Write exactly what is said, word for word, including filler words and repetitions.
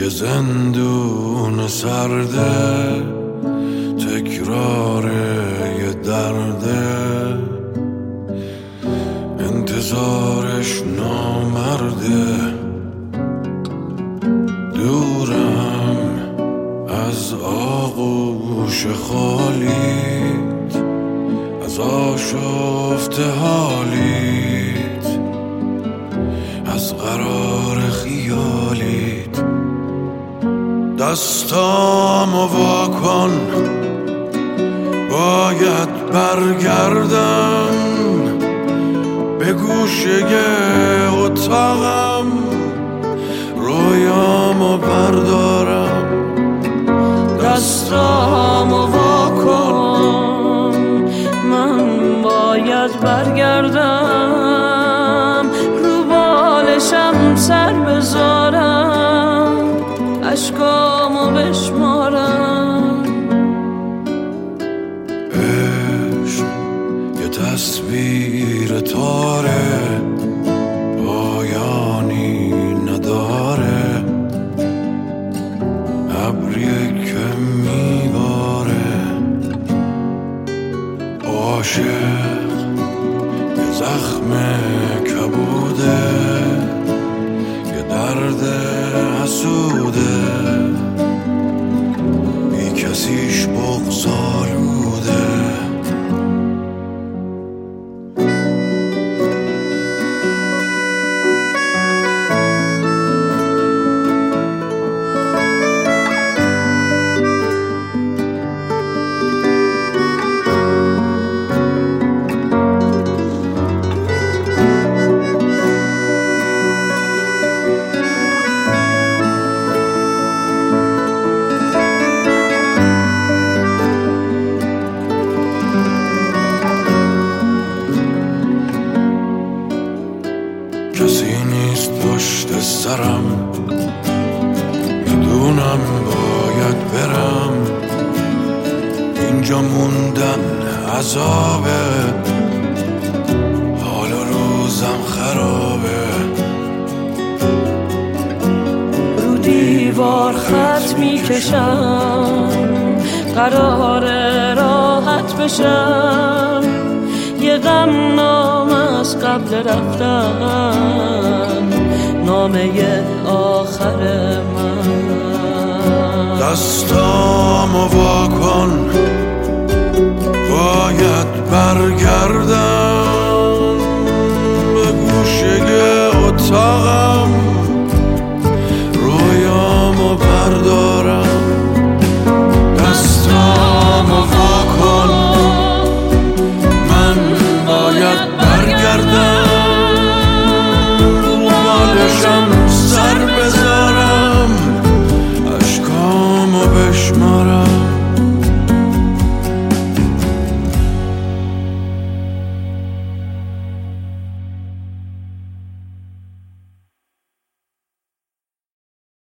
یه زندون سرده، تکرار یه درده، انتظارش نامرده. دورم از آغوش خالیت، از آشفته حالیت، از قرار خیالیت. دستامو وا کن، باید برگردم به گوشه اتاقم، رویامو بردارم. دستامو وا کن، من باید برگردم، رو بالشم سر بذارم، اشکامو بشمارم. عشق یه تصویر تاره، پایانی نداره، ابریه که میباره. عاشق یه زخم کبوده، یه درد حسوده، بی کسیش بغض‌آلوده. کسی نیست پشت سرم، میدونم باید برم، اینجا موندن عذابه، حال روزم خرابه. رو دیوار خط میکشم، قراره راحت بشم، یه غم نامه از قبل رفتن، نامه آخر من. دستامو وا کن، باید برگردم